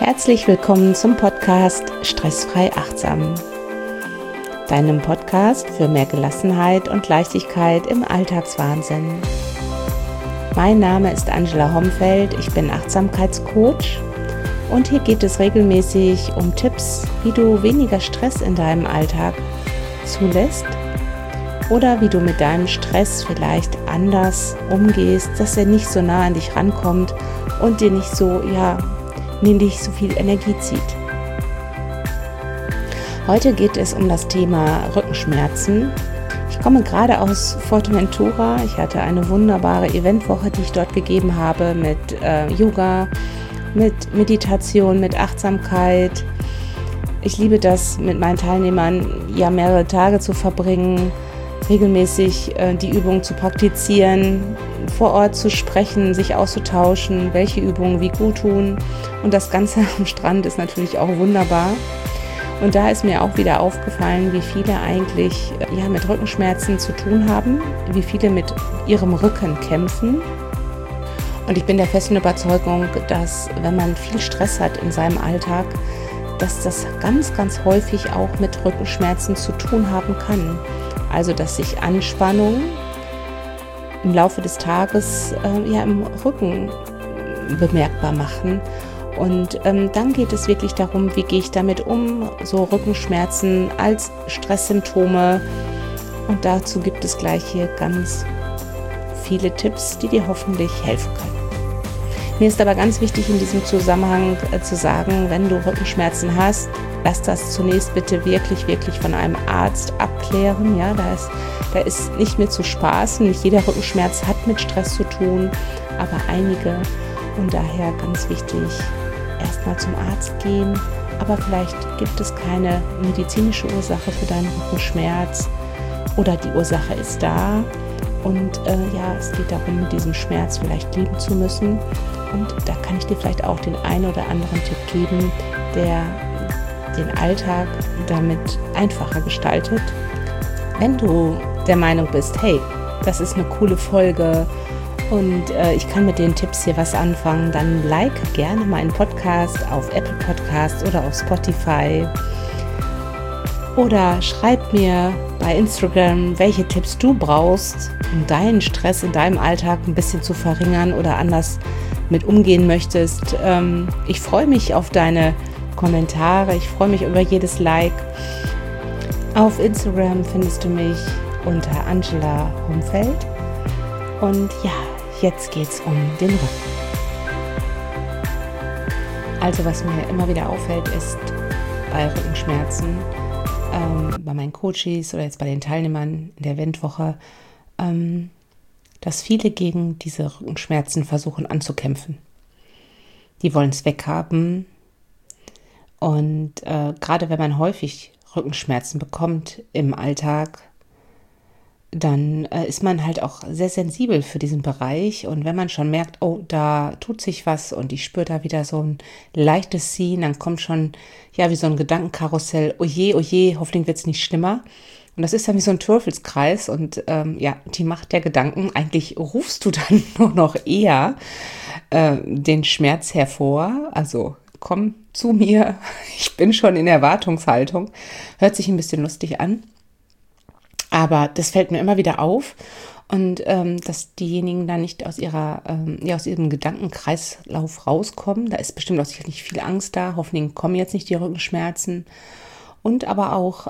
Herzlich willkommen zum Podcast Stressfrei Achtsam, deinem Podcast für mehr Gelassenheit und Leichtigkeit im Alltagswahnsinn. Mein Name ist Angela Homfeld, ich bin Achtsamkeitscoach und hier geht es regelmäßig um Tipps, wie du weniger Stress in deinem Alltag zulässt oder wie du mit deinem Stress vielleicht anders umgehst, dass er nicht so nah an dich rankommt und dir nicht so, nicht so viel Energie zieht. Heute geht es um das Thema Rückenschmerzen. Ich komme gerade aus Fuerteventura. Ich hatte eine wunderbare Eventwoche, die ich dort gegeben habe mit Yoga, mit Meditation, mit Achtsamkeit. Ich liebe das, mit meinen Teilnehmern mehrere Tage zu verbringen, regelmäßig die Übungen zu praktizieren, vor Ort zu sprechen, sich auszutauschen, welche Übungen wie gut tun. Und das Ganze am Strand ist natürlich auch wunderbar. Und da ist mir auch wieder aufgefallen, wie viele eigentlich mit Rückenschmerzen zu tun haben, wie viele mit ihrem Rücken kämpfen. Und ich bin der festen Überzeugung, dass wenn man viel Stress hat in seinem Alltag, dass das ganz, ganz häufig auch mit Rückenschmerzen zu tun haben kann. Also dass sich Anspannung im Laufe des Tages im Rücken bemerkbar machen. Und dann geht es wirklich darum, wie gehe ich damit um, so Rückenschmerzen als Stresssymptome. Und dazu gibt es gleich hier ganz viele Tipps, die dir hoffentlich helfen können. Mir ist aber ganz wichtig in diesem Zusammenhang zu sagen, wenn du Rückenschmerzen hast, lass das zunächst bitte wirklich, wirklich von einem Arzt abklären. Ja, da ist nicht mehr zu spaßen. Nicht jeder Rückenschmerz hat mit Stress zu tun, aber einige. Und daher ganz wichtig, erstmal zum Arzt gehen. Aber vielleicht gibt es keine medizinische Ursache für deinen Rückenschmerz oder die Ursache ist da. Und es geht darum, mit diesem Schmerz vielleicht leben zu müssen. Und da kann ich dir vielleicht auch den einen oder anderen Tipp geben, der den Alltag damit einfacher gestaltet. Wenn du der Meinung bist, hey, das ist eine coole Folge und ich kann mit den Tipps hier was anfangen, dann like gerne meinen Podcast auf Apple Podcasts oder auf Spotify. Oder schreib mir bei Instagram, welche Tipps du brauchst, um deinen Stress in deinem Alltag ein bisschen zu verringern oder anders mit umgehen möchtest. Ich freue mich auf deine Kommentare, ich freue mich über jedes Like. Auf Instagram findest du mich unter Angela Homfeld. Und jetzt geht's um den Rücken. Also was mir immer wieder auffällt, ist bei Rückenschmerzen, bei meinen Coaches oder jetzt bei den Teilnehmern in der Eventwoche, dass viele gegen diese Rückenschmerzen versuchen anzukämpfen. Die wollen es weghaben. Und gerade wenn man häufig Rückenschmerzen bekommt im Alltag, dann ist man halt auch sehr sensibel für diesen Bereich. Und wenn man schon merkt, oh, da tut sich was und ich spüre da wieder so ein leichtes Ziehen, dann kommt schon, wie so ein Gedankenkarussell, oh je, hoffentlich wird es nicht schlimmer. Und das ist dann wie so ein Teufelskreis und die Macht der Gedanken, eigentlich rufst du dann nur noch eher den Schmerz hervor, also komm zu mir, ich bin schon in Erwartungshaltung, hört sich ein bisschen lustig an, aber das fällt mir immer wieder auf und dass diejenigen dann nicht aus ihrem Gedankenkreislauf rauskommen, da ist bestimmt auch sicherlich viel Angst da, hoffentlich kommen jetzt nicht die Rückenschmerzen. Und aber auch,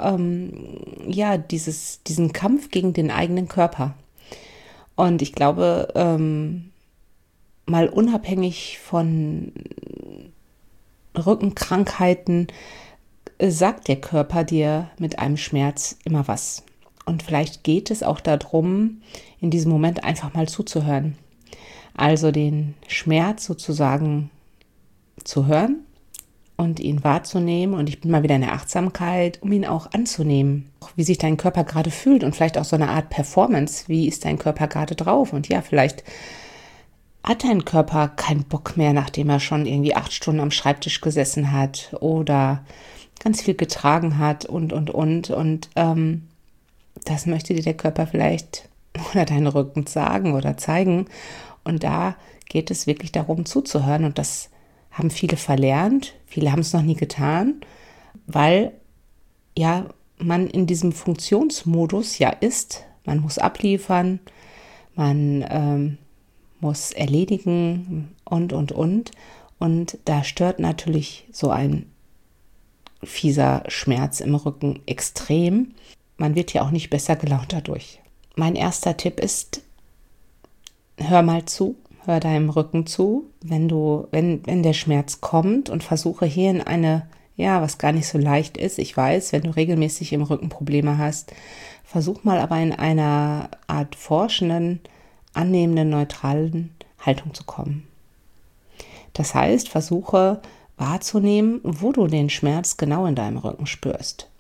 diesen Kampf gegen den eigenen Körper. Und ich glaube, mal unabhängig von Rückenkrankheiten, sagt der Körper dir mit einem Schmerz immer was. Und vielleicht geht es auch darum, in diesem Moment einfach mal zuzuhören. Also den Schmerz sozusagen zu hören und ihn wahrzunehmen. Und ich bin mal wieder in der Achtsamkeit, um ihn auch anzunehmen. Wie sich dein Körper gerade fühlt und vielleicht auch so eine Art Performance. Wie ist dein Körper gerade drauf? Und vielleicht hat dein Körper keinen Bock mehr, nachdem er schon irgendwie 8 Stunden am Schreibtisch gesessen hat oder ganz viel getragen hat und. Und das möchte dir der Körper vielleicht oder dein Rücken sagen oder zeigen. Und da geht es wirklich darum zuzuhören. Und das haben viele verlernt, viele haben es noch nie getan, weil ja man in diesem Funktionsmodus ja ist. Man muss abliefern, man muss erledigen und. Und da stört natürlich so ein fieser Schmerz im Rücken extrem. Man wird ja auch nicht besser gelaunt dadurch. Mein erster Tipp ist, hör mal zu, hör deinem Rücken zu, wenn der Schmerz kommt, und versuche hier in eine, ja, was gar nicht so leicht ist, ich weiß, wenn du regelmäßig im Rücken Probleme hast, versuch mal aber in einer Art forschenden, annehmenden, neutralen Haltung zu kommen. Das heißt, versuche wahrzunehmen, wo du den Schmerz genau in deinem Rücken spürst.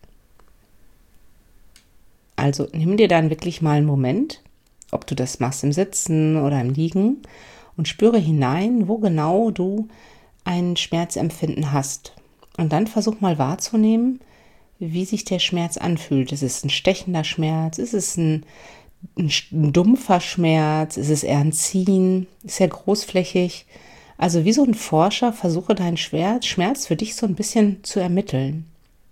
Also nimm dir dann wirklich mal einen Moment, ob du das machst im Sitzen oder im Liegen, und spüre hinein, wo genau du ein Schmerzempfinden hast. Und dann versuch mal wahrzunehmen, wie sich der Schmerz anfühlt. Ist es ein stechender Schmerz? Ist es ein dumpfer Schmerz? Ist es eher ein Ziehen? Ist er großflächig? Also wie so ein Forscher, versuche deinen Schmerz für dich so ein bisschen zu ermitteln.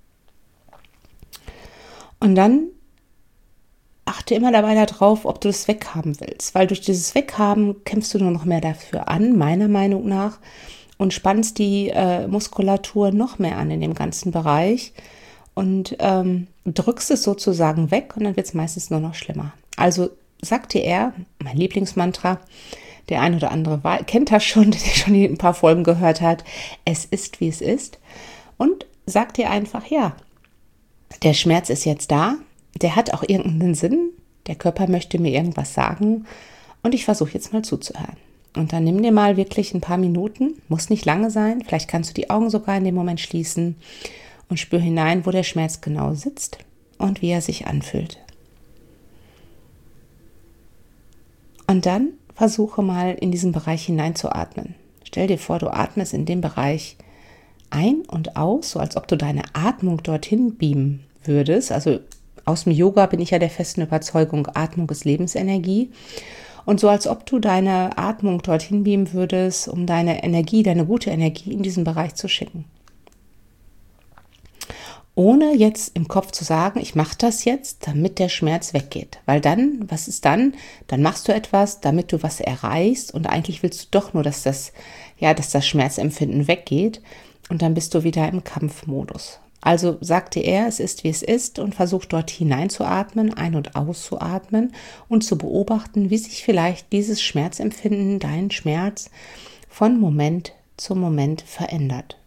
Und dann achte immer dabei darauf, ob du es weghaben willst, weil durch dieses Weghaben kämpfst du nur noch mehr dafür an, meiner Meinung nach, und spannst die Muskulatur noch mehr an in dem ganzen Bereich und drückst es sozusagen weg, und dann wird es meistens nur noch schlimmer. Also sagt dir er, mein Lieblingsmantra, der ein oder andere kennt das schon, der schon ein paar Folgen gehört hat, es ist, wie es ist, und sagt dir einfach, ja, der Schmerz ist jetzt da, der hat auch irgendeinen Sinn, der Körper möchte mir irgendwas sagen, und ich versuche jetzt mal zuzuhören. Und dann nimm dir mal wirklich ein paar Minuten, muss nicht lange sein, vielleicht kannst du die Augen sogar in dem Moment schließen und spür hinein, wo der Schmerz genau sitzt und wie er sich anfühlt. Und dann versuche mal in diesen Bereich hineinzuatmen. Stell dir vor, du atmest in dem Bereich ein und aus, so als ob du deine Atmung dorthin beamen würdest. Also aus dem Yoga bin ich ja der festen Überzeugung, Atmung ist Lebensenergie. Und so als ob du deine Atmung dorthin beamen würdest, um deine Energie, deine gute Energie in diesen Bereich zu schicken. Ohne jetzt im Kopf zu sagen, ich mache das jetzt, damit der Schmerz weggeht. Weil dann, was ist dann? Dann machst du etwas, damit du was erreichst, und eigentlich willst du doch nur, dass das Schmerzempfinden weggeht, und dann bist du wieder im Kampfmodus. Also sagte er, es ist, wie es ist, und versuch dort hineinzuatmen, ein- und auszuatmen und zu beobachten, wie sich vielleicht dieses Schmerzempfinden, dein Schmerz, von Moment zu Moment verändert.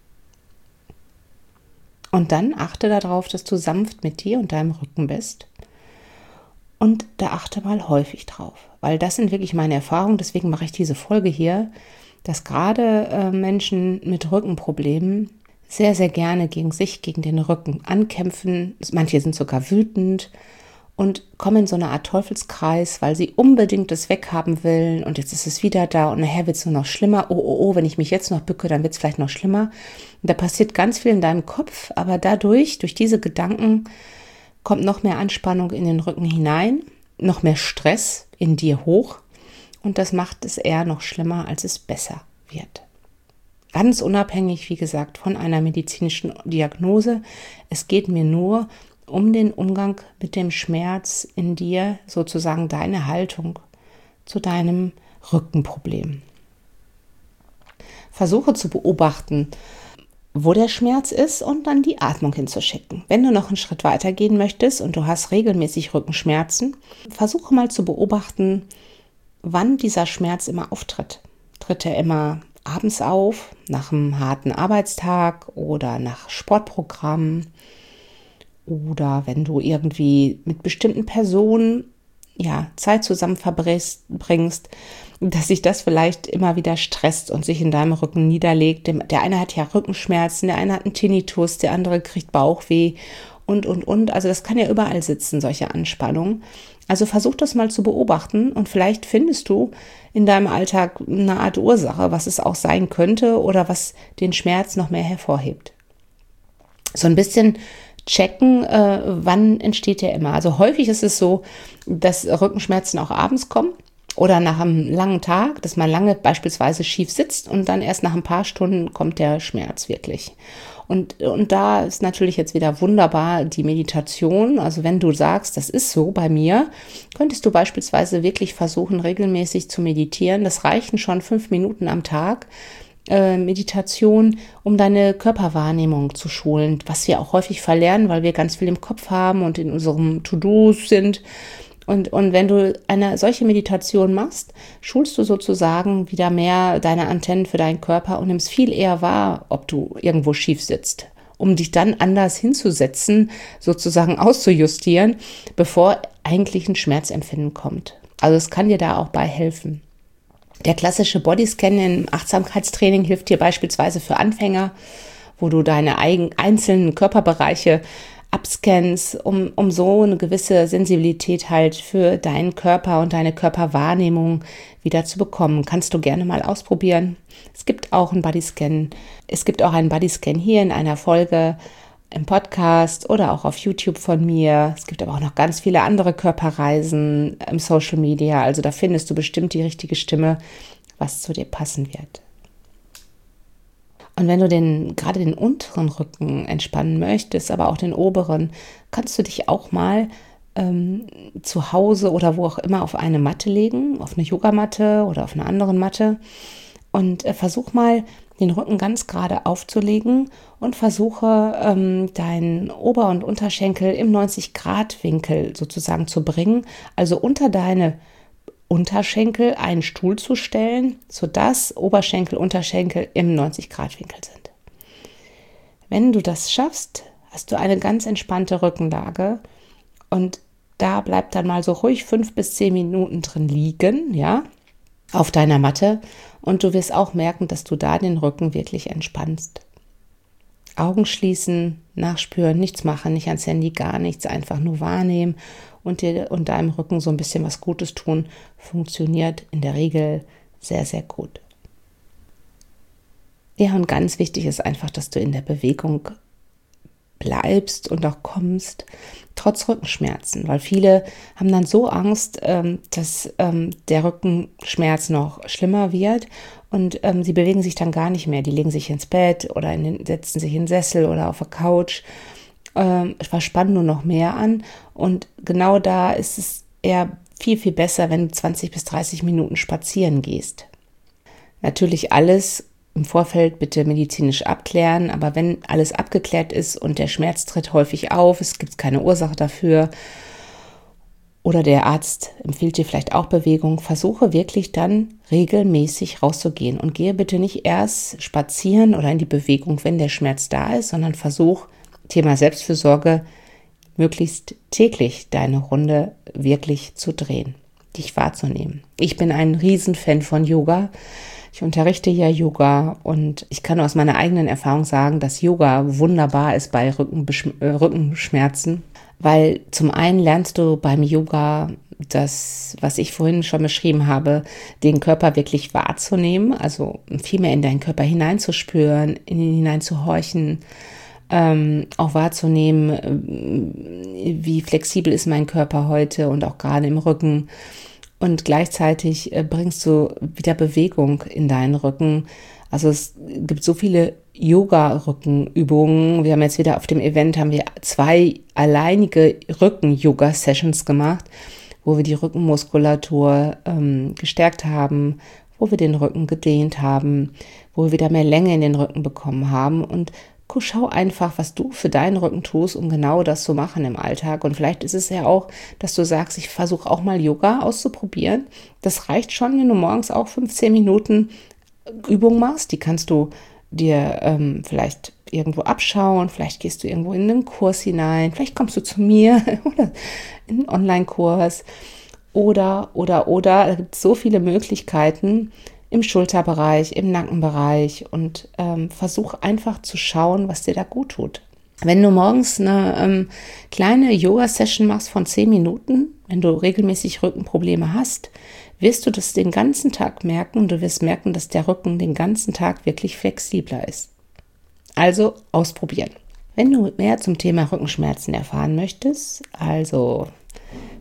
Und dann achte darauf, dass du sanft mit dir und deinem Rücken bist. Und da achte mal häufig drauf, weil das sind wirklich meine Erfahrungen, deswegen mache ich diese Folge hier, dass gerade Menschen mit Rückenproblemen sehr, sehr gerne gegen sich, gegen den Rücken ankämpfen. Manche sind sogar wütend und kommen in so eine Art Teufelskreis, weil sie unbedingt das weghaben wollen, und jetzt ist es wieder da und nachher wird es nur noch schlimmer. Oh, wenn ich mich jetzt noch bücke, dann wird es vielleicht noch schlimmer. Und da passiert ganz viel in deinem Kopf, aber durch diese Gedanken kommt noch mehr Anspannung in den Rücken hinein, noch mehr Stress in dir hoch, und das macht es eher noch schlimmer, als es besser wird. Ganz unabhängig, wie gesagt, von einer medizinischen Diagnose. Es geht mir nur um den Umgang mit dem Schmerz in dir, sozusagen deine Haltung zu deinem Rückenproblem. Versuche zu beobachten, wo der Schmerz ist, und dann die Atmung hinzuschicken. Wenn du noch einen Schritt weiter gehen möchtest und du hast regelmäßig Rückenschmerzen, versuche mal zu beobachten, wann dieser Schmerz immer auftritt. Tritt er immer abends auf, nach einem harten Arbeitstag oder nach Sportprogrammen, oder wenn du irgendwie mit bestimmten Personen Zeit zusammen verbringst, dass sich das vielleicht immer wieder stresst und sich in deinem Rücken niederlegt. Der eine hat ja Rückenschmerzen, der eine hat einen Tinnitus, der andere kriegt Bauchweh und. Also das kann ja überall sitzen, solche Anspannungen. Also versuch das mal zu beobachten, und vielleicht findest du in deinem Alltag eine Art Ursache, was es auch sein könnte oder was den Schmerz noch mehr hervorhebt. So ein bisschen checken, wann entsteht der immer. Also häufig ist es so, dass Rückenschmerzen auch abends kommen. Oder nach einem langen Tag, dass man lange beispielsweise schief sitzt und dann erst nach ein paar Stunden kommt der Schmerz wirklich. Und da ist natürlich jetzt wieder wunderbar die Meditation. Also wenn du sagst, das ist so bei mir, könntest du beispielsweise wirklich versuchen, regelmäßig zu meditieren. Das reichen schon 5 Minuten am Tag. Meditation, um deine Körperwahrnehmung zu schulen, was wir auch häufig verlernen, weil wir ganz viel im Kopf haben und in unserem To-Dos sind. Und wenn du eine solche Meditation machst, schulst du sozusagen wieder mehr deine Antennen für deinen Körper und nimmst viel eher wahr, ob du irgendwo schief sitzt, um dich dann anders hinzusetzen, sozusagen auszujustieren, bevor eigentlich ein Schmerzempfinden kommt. Also es kann dir da auch bei helfen. Der klassische Bodyscan im Achtsamkeitstraining hilft dir beispielsweise für Anfänger, wo du deine einzelnen Körperbereiche abscannst, um so eine gewisse Sensibilität halt für deinen Körper und deine Körperwahrnehmung wieder zu bekommen. Kannst du gerne mal ausprobieren. Es gibt auch einen Bodyscan. Es gibt auch einen Bodyscan hier in einer Folge im Podcast oder auch auf YouTube von mir. Es gibt aber auch noch ganz viele andere Körperreisen im Social Media. Also da findest du bestimmt die richtige Stimme, was zu dir passen wird. Und wenn du gerade den unteren Rücken entspannen möchtest, aber auch den oberen, kannst du dich auch mal zu Hause oder wo auch immer auf eine Matte legen, auf eine Yogamatte oder auf einer anderen Matte und versuch mal den Rücken ganz gerade aufzulegen und versuche deinen Ober- und Unterschenkel im 90-Grad-Winkel sozusagen zu bringen, also unter deine Unterschenkel einen Stuhl zu stellen, sodass Oberschenkel, Unterschenkel im 90-Grad-Winkel sind. Wenn du das schaffst, hast du eine ganz entspannte Rückenlage und da bleibt dann mal so ruhig 5 bis 10 Minuten drin liegen, ja, auf deiner Matte und du wirst auch merken, dass du da den Rücken wirklich entspannst. Augen schließen, nachspüren, nichts machen, nicht ans Handy, gar nichts, einfach nur wahrnehmen und dir und deinem Rücken so ein bisschen was Gutes tun, funktioniert in der Regel sehr, sehr gut. Ja, und ganz wichtig ist einfach, dass du in der Bewegung bleibst und auch kommst, trotz Rückenschmerzen, weil viele haben dann so Angst, dass der Rückenschmerz noch schlimmer wird und sie bewegen sich dann gar nicht mehr. Die legen sich ins Bett oder setzen sich in den Sessel oder auf der Couch, verspannen nur noch mehr an und genau da ist es eher viel, viel besser, wenn du 20 bis 30 Minuten spazieren gehst. Natürlich alles im Vorfeld bitte medizinisch abklären, aber wenn alles abgeklärt ist und der Schmerz tritt häufig auf, es gibt keine Ursache dafür oder der Arzt empfiehlt dir vielleicht auch Bewegung, versuche wirklich dann regelmäßig rauszugehen und gehe bitte nicht erst spazieren oder in die Bewegung, wenn der Schmerz da ist, sondern versuch, Thema Selbstfürsorge, möglichst täglich deine Runde wirklich zu drehen, dich wahrzunehmen. Ich bin ein Riesenfan von Yoga. Ich unterrichte ja Yoga und ich kann aus meiner eigenen Erfahrung sagen, dass Yoga wunderbar ist bei Rückenschmerzen, weil zum einen lernst du beim Yoga das, was ich vorhin schon beschrieben habe, den Körper wirklich wahrzunehmen, also viel mehr in deinen Körper hineinzuspüren, in ihn hineinzuhorchen, auch wahrzunehmen, wie flexibel ist mein Körper heute und auch gerade im Rücken. Und gleichzeitig bringst du wieder Bewegung in deinen Rücken. Also es gibt so viele Yoga-Rückenübungen. Wir haben jetzt wieder auf dem Event 2 alleinige Rücken-Yoga-Sessions gemacht, wo wir die Rückenmuskulatur gestärkt haben, wo wir den Rücken gedehnt haben, wo wir wieder mehr Länge in den Rücken bekommen haben. Und schau einfach, was du für deinen Rücken tust, um genau das zu machen im Alltag. Und vielleicht ist es ja auch, dass du sagst, ich versuche auch mal Yoga auszuprobieren. Das reicht schon, wenn du morgens auch 15 Minuten Übung machst. Die kannst du dir vielleicht irgendwo abschauen. Vielleicht gehst du irgendwo in einen Kurs hinein. Vielleicht kommst du zu mir oder in einen Online-Kurs. Oder. Da gibt es so viele Möglichkeiten, im Schulterbereich, im Nackenbereich und versuch einfach zu schauen, was dir da gut tut. Wenn du morgens eine kleine Yoga-Session machst von 10 Minuten, wenn du regelmäßig Rückenprobleme hast, wirst du das den ganzen Tag merken und du wirst merken, dass der Rücken den ganzen Tag wirklich flexibler ist. Also ausprobieren. Wenn du mehr zum Thema Rückenschmerzen erfahren möchtest, also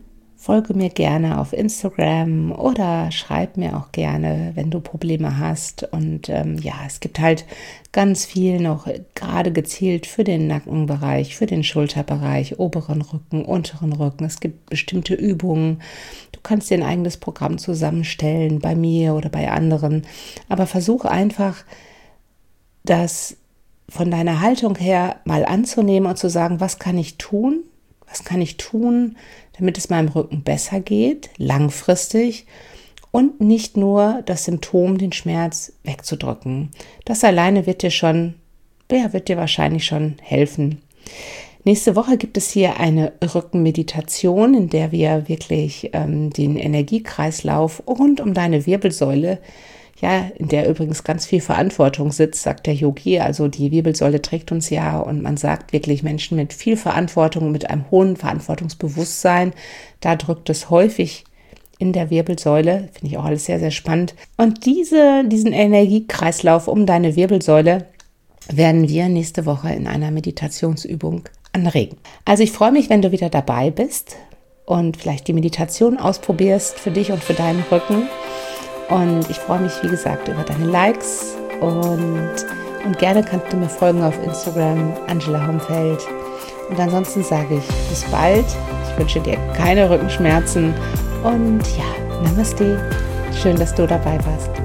folge mir gerne auf Instagram oder schreib mir auch gerne, wenn du Probleme hast. Und es gibt halt ganz viel noch, gerade gezielt für den Nackenbereich, für den Schulterbereich, oberen Rücken, unteren Rücken. Es gibt bestimmte Übungen. Du kannst dir ein eigenes Programm zusammenstellen, bei mir oder bei anderen. Aber versuch einfach, das von deiner Haltung her mal anzunehmen und zu sagen, was kann ich tun? Was kann ich tun, damit es meinem Rücken besser geht, langfristig, und nicht nur das Symptom, den Schmerz wegzudrücken. Das alleine wird dir wahrscheinlich schon helfen. Nächste Woche gibt es hier eine Rückenmeditation, in der wir wirklich den Energiekreislauf rund um deine Wirbelsäule, in der übrigens ganz viel Verantwortung sitzt, sagt der Yogi. Also die Wirbelsäule trägt uns ja, und man sagt wirklich, Menschen mit viel Verantwortung, mit einem hohen Verantwortungsbewusstsein, da drückt es häufig in der Wirbelsäule. Finde ich auch alles sehr, sehr spannend. Und diesen Energiekreislauf um deine Wirbelsäule werden wir nächste Woche in einer Meditationsübung anregen. Also ich freue mich, wenn du wieder dabei bist und vielleicht die Meditation ausprobierst für dich und für deinen Rücken. Und ich freue mich, wie gesagt, über deine Likes und gerne kannst du mir folgen auf Instagram, Angela Homfeld. Und ansonsten sage ich bis bald. Ich wünsche dir keine Rückenschmerzen und Namaste. Schön, dass du dabei warst.